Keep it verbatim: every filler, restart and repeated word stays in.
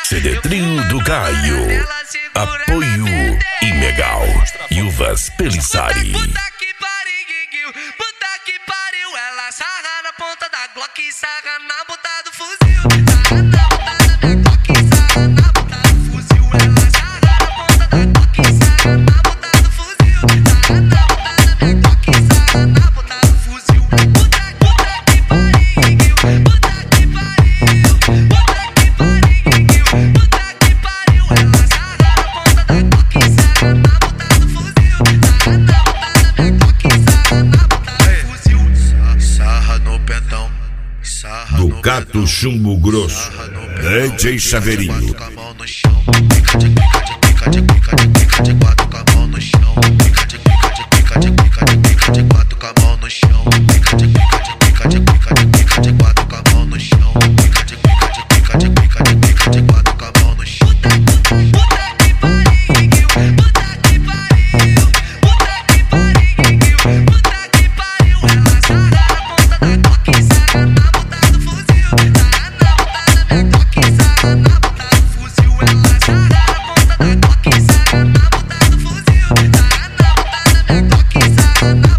C D Trio do Gaio. Apoio Imegal e Uvas Pelissari. Puta que pariu, puta que pariu. Ela sarra na ponta da Glock e sarra na ponta do fuzil. Sarra na ponta da Glock e sarra na ponta do fuzil. Ela sarra na ponta da Glock e sarra na ponta do fuzil. Sarra na ponta da Glock e sarra na ponta do fuzil. Puta, puta que pariu, puta que pariu, puta que pariu, puta que pariu. Ela sarra na ponta da Glock e sarra na ponta do fuzil. Sarra na ponta da Glock e sarra na ponta do fuzil. Sarra no pentão, sarra Do no Gato pentão, Chumbo Grosso, sarra no D J Chaveirinho. Bate com a mão no chão, pica de pica de pica de pica de pica de quatro com a mão no chão, pica de pica de pica de pica de pica de quatro com a mão no chão, pica de pica de pica de pica de pica de quatro com a mão no chão, pica de pica de pica de pica de pica de quatro com a mão no chão. Puta que pariu, puta que pariu, puta que pariu, puta que pariu. Ela sarra na ponta da Glock e sarra na ponta do fuzil. Sarra na ponta da Glock e sarra na ponta do fuzil. Ela sarra na ponta da Glock e sarra na ponta do fuzil. Sarra na ponta da Glock e sarra na